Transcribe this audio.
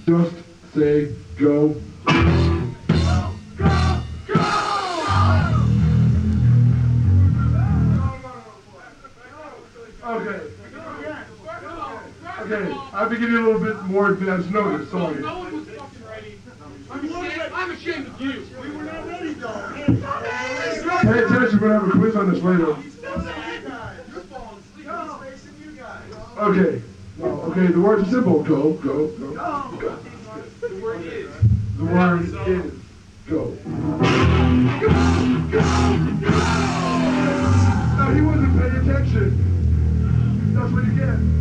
Just say go. Okay. Okay, I have to give you a little bit more advance notice, sorry. No one was fucking ready. I'm ashamed of you. We were not ready, though. Pay attention, we're going to have a quiz on this later. Okay. No, okay, the words are simple. Go, go, go, go. The word is. The word is go. No, he wasn't paying attention. That's what you get.